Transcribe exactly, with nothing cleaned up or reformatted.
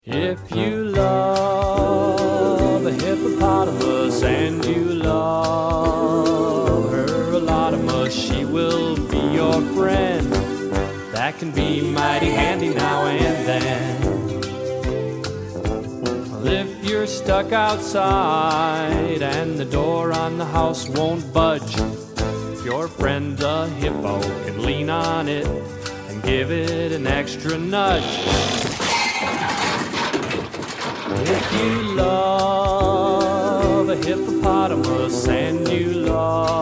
If you love a hippopotamus and you love her allottimus, she will be your friend. That can be mighty handy now and then. Well, if you're stuck outside and the door on the house won't budge, your friend the hippo can lean on it and give it an extra nudge. If you love a hippopotamus and you love